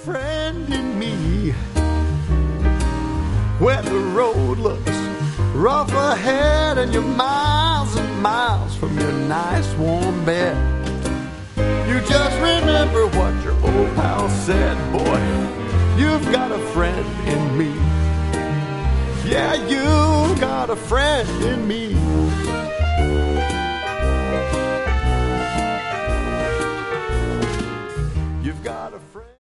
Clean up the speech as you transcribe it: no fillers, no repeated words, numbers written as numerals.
friend in me. When the road looks rough ahead and you're miles and miles from your nice warm bed, you just remember what your old pal said. Boy, you've got a friend in me. Yeah, you've got a friend in me.